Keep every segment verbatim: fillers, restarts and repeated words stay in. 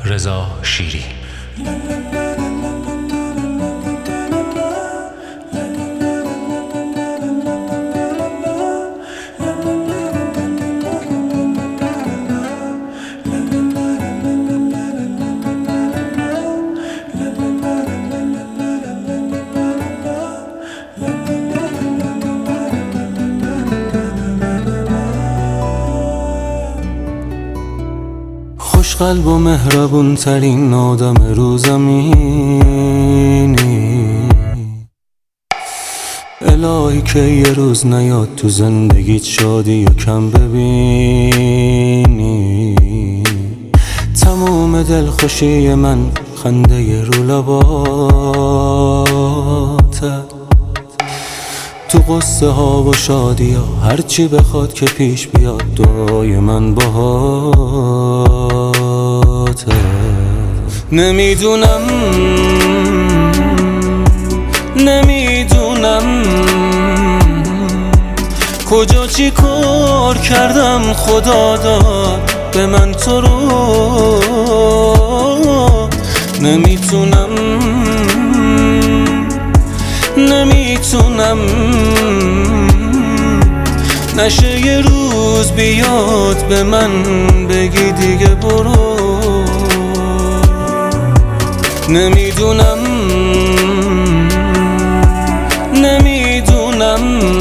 رضا شیری. خوش قلب و مهربون ترین آدم رو زمینی، الهی که یه روز نیاد تو زندگیت شادی یا کم ببینی. تموم دلخوشی من خنده رو لباته، تو قصه ها و شادی ها هرچی بخواد که پیش بیاد دعای من باهاته. نمیدونم نمیدونم کجا چی کار کردم خدا داد به من تو رو. نمیتونم نمیتونم نشه یه روز بیاد به من بگی دیگه برو. نمیدونم نمیدونم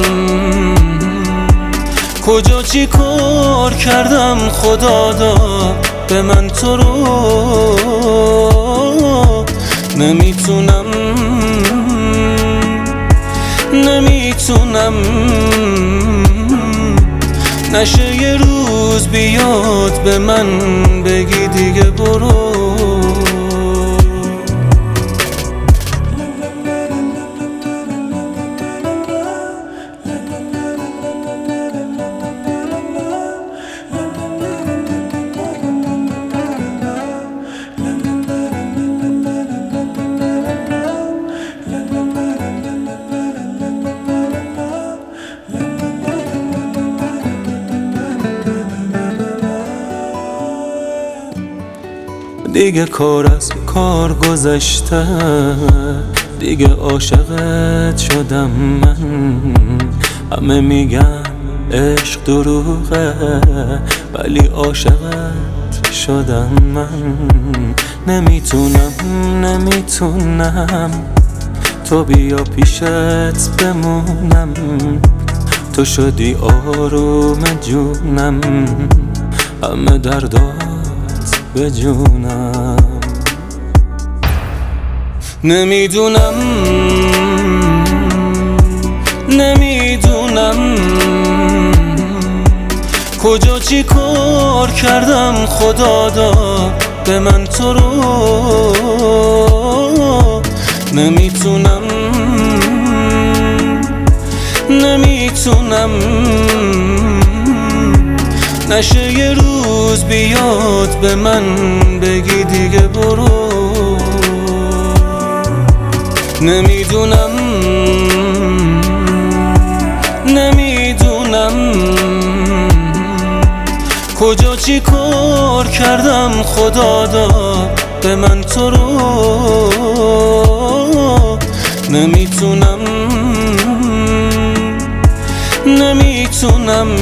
کجا چی کار کردم خدا داد به من تو رو. نمیتونم نمیتونم نشه یه روز بیاد به من بگی دیگه برو. دیگه کار از کار گذشته، دیگه عاشقت شدم من. همه میگن عشق دروغه ولی عاشقت شدم من. نمیتونم نمیتونم تو بیا پیشت بمونم، تو شدی آروم جونم، همه دردات به جونم. نمیدونم نمیدونم کجا چی کار کردم خدا داد به من تو رو. نمیتونم نمیتونم نشه یه روز بیاد به من بگی دیگه برو. نمیدونم نمیدونم کجا چی کار کردم خدا داد به من تو رو. نمیتونم نمیتونم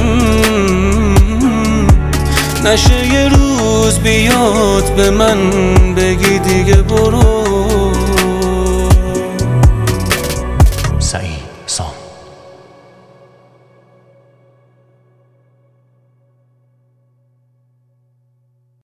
نشه یه روز بیاد به من بگی دیگه برو. سعید.